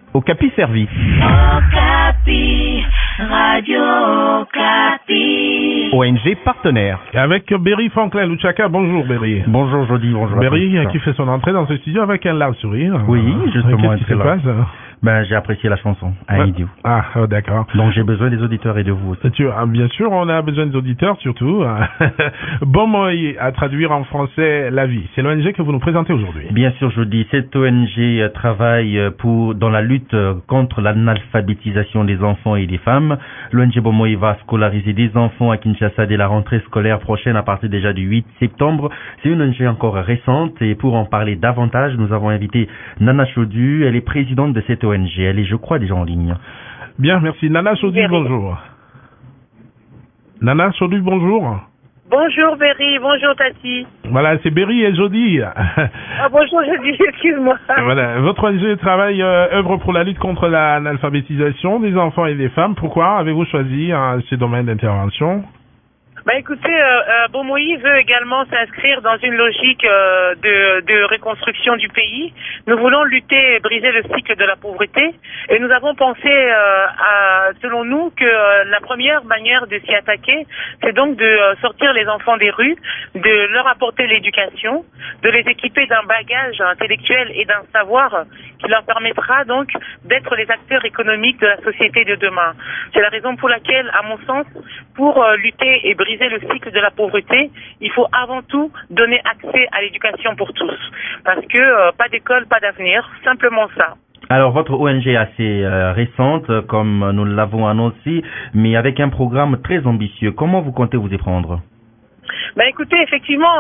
Okapi Service. Okapi, Radio Okapi. ONG partenaire. Et avec Berry Franklin Luchaka, bonjour Berry. Bonjour Jody, bonjour. Berry qui fait son entrée dans ce studio avec un large sourire. Oui, justement. Qu'est-ce qui se passe? J'ai apprécié la chanson, idiot. D'accord. Donc j'ai besoin des auditeurs et de vous aussi. Bien sûr, on a besoin des auditeurs surtout. Bon mot à traduire en français la vie. C'est l'ONG que vous nous présentez aujourd'hui. Bien sûr, Jody. Cette ONG travaille dans la lutte contre l'analphabétisation des enfants et des femmes. L'ONG Bomoi va scolariser des enfants à Kinshasa dès la rentrée scolaire prochaine à partir déjà du 8 septembre. C'est une ONG encore récente et pour en parler davantage, nous avons invité Nana Chodu. Elle est présidente de cette ONG. Elle est, je crois, déjà en ligne. Bien, merci. Nana Chodu, bonjour. Nana Chodu, bonjour. Bonjour Berry, bonjour Tati. Voilà, c'est Berry et Jody. Bonjour Jody, excuse-moi. Voilà, votre ONG travaille, œuvre pour la lutte contre l'analphabétisation des enfants et des femmes. Pourquoi avez-vous choisi ces domaines d'intervention? Écoutez, Bomoi veut également s'inscrire dans une logique de reconstruction du pays. Nous voulons lutter et briser le cycle de la pauvreté et nous avons pensé, selon nous, que la première manière de s'y attaquer, c'est donc de sortir les enfants des rues, de leur apporter l'éducation, de les équiper d'un bagage intellectuel et d'un savoir qui leur permettra donc d'être les acteurs économiques de la société de demain. C'est la raison pour laquelle, à mon sens, pour lutter et briser le cycle de la pauvreté, il faut avant tout donner accès à l'éducation pour tous. Parce que pas d'école, pas d'avenir, simplement ça. Alors, votre ONG est assez récente, comme nous l'avons annoncé, mais avec un programme très ambitieux. Comment vous comptez vous y prendre? Écoutez, effectivement,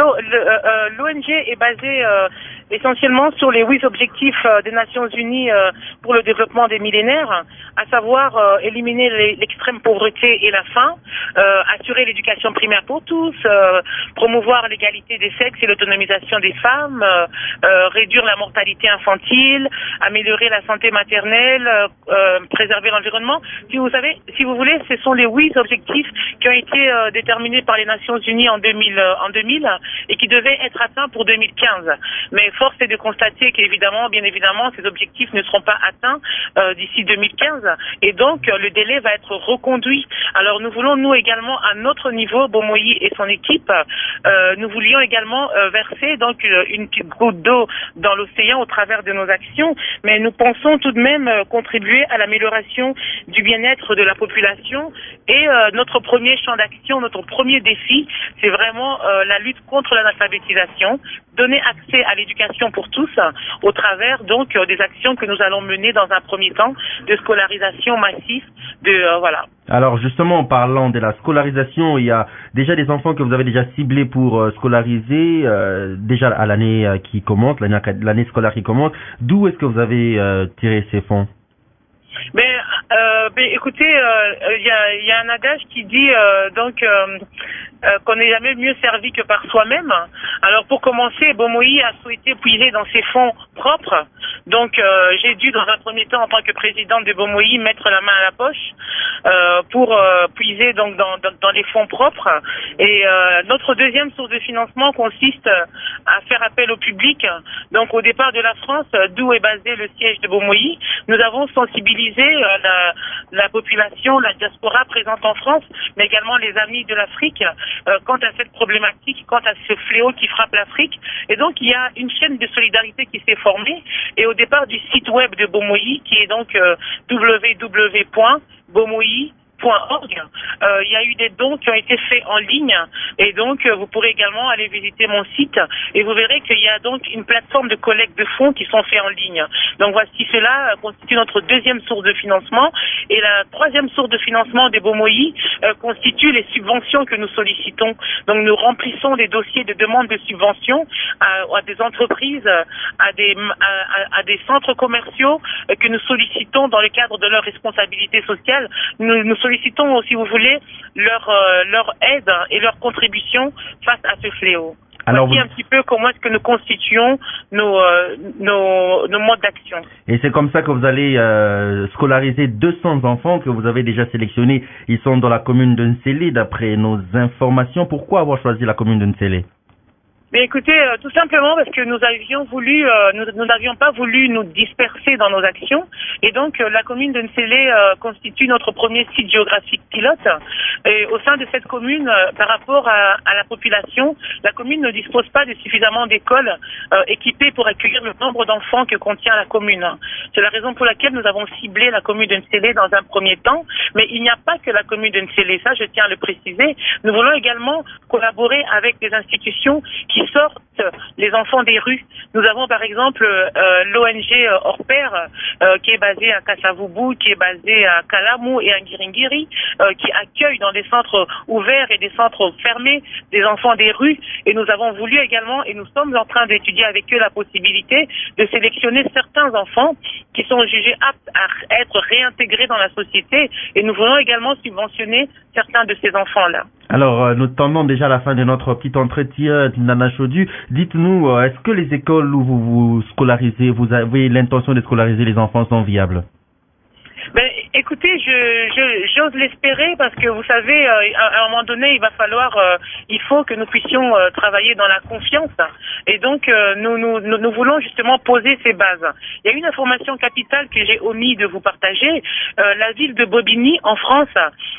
l'ONG est basée essentiellement sur les 8 objectifs des Nations Unies pour le développement des millénaires, à savoir éliminer l'extrême pauvreté et la faim, assurer l'éducation primaire pour tous, promouvoir l'égalité des sexes et l'autonomisation des femmes, réduire la mortalité infantile, améliorer la santé maternelle, préserver l'environnement. Si vous voulez, ce sont les 8 objectifs qui ont été déterminés par les Nations Unies en 2000 et qui devaient être atteints pour 2015. Mais force est de constater qu'évidemment, bien évidemment, ces objectifs ne seront pas atteints d'ici 2015 et donc le délai va être reconduit. Alors nous voulons, nous également, à notre niveau, Bomoi et son équipe, nous voulions également verser donc une petite goutte d'eau dans l'océan au travers de nos actions, mais nous pensons tout de même contribuer à l'amélioration du bien-être de la population et notre premier champ d'action, notre premier défi, c'est vraiment la lutte contre l'analphabétisation, donner accès à l'éducation pour tous au travers donc des actions que nous allons mener dans un premier temps de scolarisation massive voilà. Alors justement, en parlant de la scolarisation, il y a déjà des enfants que vous avez déjà ciblés pour scolariser déjà à l'année qui commence, l'année scolaire qui commence. D'où est-ce que vous avez tiré ces fonds? Écoutez, il y a un adage qui dit qu'on n'est jamais mieux servi que par soi-même. Alors pour commencer, Bomoi a souhaité puiser dans ses fonds propres. Donc j'ai dû dans un premier temps en tant que présidente de Bomoi mettre la main à la poche pour puiser donc dans les fonds propres. Et notre deuxième source de financement consiste à faire appel au public. Donc au départ de la France, d'où est basé le siège de Bomoi, nous avons sensibilisé la population, la diaspora présente en France, mais également les amis de l'Afrique quant à cette problématique, quant à ce fléau qui frappe l'Afrique. Et donc il y a une chaîne de solidarité qui s'est formée et au départ du site web de Bomoi qui est donc www.bomoi.org. Il y a eu des dons qui ont été faits en ligne et donc vous pourrez également aller visiter mon site et vous verrez qu'il y a donc une plateforme de collecte de fonds qui sont faits en ligne. Donc voici, cela constitue notre deuxième source de financement et la troisième source de financement des Bomoi constitue les subventions que nous sollicitons. Donc nous remplissons des dossiers de demande de subventions à des entreprises, à des centres commerciaux que nous sollicitons dans le cadre de leur responsabilité sociale. Nous sollicitons, si vous voulez, leur aide et leur contribution face à ce fléau. Alors, voici un petit peu comment est-ce que nous constituons nos modes d'action. Et c'est comme ça que vous allez scolariser 200 enfants que vous avez déjà sélectionnés. Ils sont dans la commune de Nsele, d'après nos informations. Pourquoi avoir choisi la commune de Nsele? Mais écoutez, tout simplement parce que nous avions voulu, nous n'avions pas voulu nous disperser dans nos actions, et donc la commune de Nsélé constitue notre premier site géographique pilote. Et au sein de cette commune, par rapport à la population, la commune ne dispose pas de suffisamment d'écoles équipées pour accueillir le nombre d'enfants que contient la commune. C'est la raison pour laquelle nous avons ciblé la commune de Nsélé dans un premier temps, mais il n'y a pas que la commune de Nsélé, ça je tiens à le préciser. Nous voulons également collaborer avec des institutions qui sortent les enfants des rues. Nous avons par exemple l'ONG Orpère qui est basée à Kasavubu, qui est basée à Kalamu et à Ngiringiri, qui accueille dans des centres ouverts et des centres fermés des enfants des rues. Et nous avons voulu également, et nous sommes en train d'étudier avec eux la possibilité de sélectionner certains enfants qui sont jugés aptes à être réintégrés dans la société, et nous voulons également subventionner certains de ces enfants-là. Alors, nous tendons déjà à la fin de notre petit entretien, Nana Chodu. Dites-nous, est-ce que les écoles où vous vous scolarisez, vous avez l'intention de scolariser les enfants sont viables? Ben, écoutez, j'ose l'espérer parce que vous savez, à un moment donné, il faut que nous puissions travailler dans la confiance. Et donc, nous voulons justement poser ces bases. Il y a une information capitale que j'ai omis de vous partager. La ville de Bobigny, en France,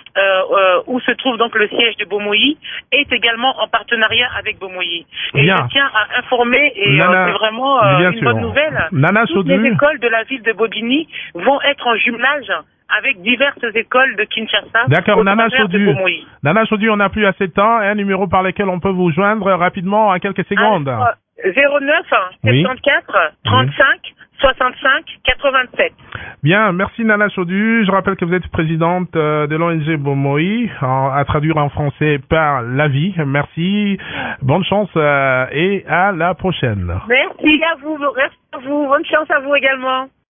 où se trouve donc le siège de Bomoyi, est également en partenariat avec Bomoyi. Et Bien. je tiens à informer, et c'est vraiment une bonne nouvelle. Nana Toutes Chodu. les écoles de la ville de Bobigny vont être en jumelage avec diverses écoles de Kinshasa. D'accord, au Nana travers de Chodu. Bomoyi. Nana Chodu, on n'a plus assez de temps. Un numéro par lequel on peut vous joindre rapidement en quelques secondes. 09 Oui. 74 35 65 87. Bien, merci Nana Chodu. Je rappelle que vous êtes présidente de l'ONG Bomoyi, à traduire en français par la vie. Merci, bonne chance et à la prochaine. Merci à vous, bonne chance à vous également.